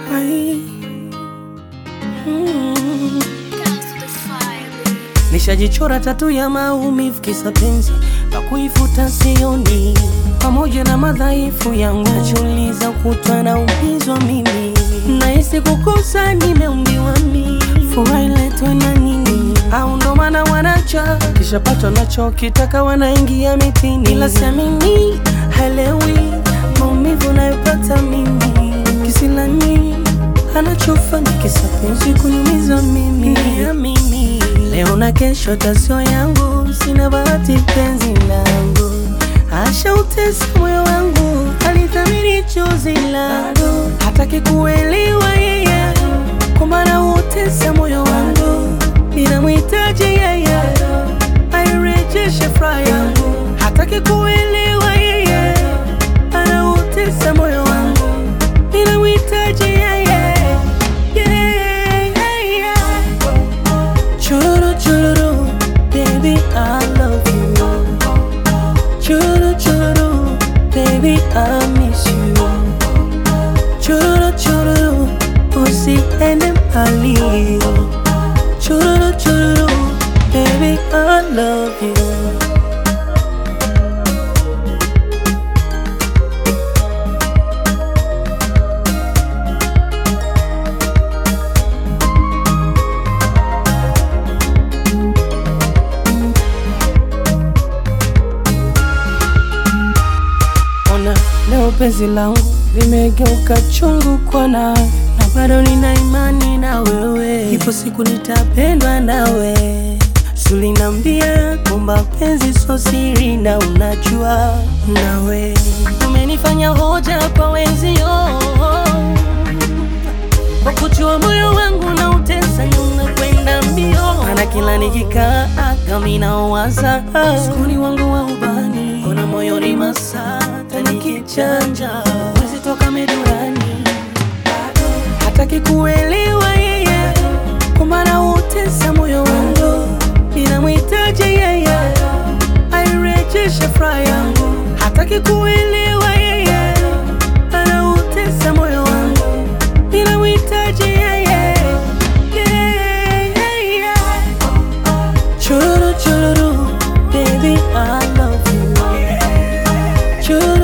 Ai. Nishajichora tatu ya maumivu kisa penzi na kuifuta sioni, pamoja na madhaifu yangu najiuliza kutwa na umizwa mimi, nahisi kukosa nimeumbiwa mimi, furaha iletwe na nini? Au ndo maana wanacha kisha pato nacho kitaka wanaingia mitini, ila siamini halewi maumivu nayopata mimi, kisilani anachofanya kisa penzi kuniumiza mimi. Leo na kesho tasio yangu, sina bahati penzi langu, ashautesa moyo wangu, alithamini chozi langu, hataki kuelewa yeye kwamba nautesa moyo wangu, ninamhitaji yeye airejeshe furaha yangu, hataki kuelewa yeye anautesa moyo wangu, ninamhitaji yeye. Chururu chururu, baby I love you. Chururu chururu, baby I miss you. Chururu chururu, usiende mbali. Chururu chururu, baby I love you. Leo penzi langu limegeuka chungu kwa na bado nina imani na wewe, ipo siku nitapendwa nawe. Sulinambia kwamba penzi so siri na unajua, nawe umenifanya hoja kwa wenzio, kwa kujua moyo wangu na utesa nyuma kwenda mbio, mana kila nikikaa kama nawaza sukuni wangu wa ubani, kuna moyo ni masata nikichanja wezi toka medurani, hataki kuelewa yeye kwamba nautesa moyo wangu, ninamhitaji yeye airejeshe furaha yangu, hataki kuelewa yeye anautesa moyo wangu, ninamhitaji yeye. Chururu chururu, baby I love you. Chururu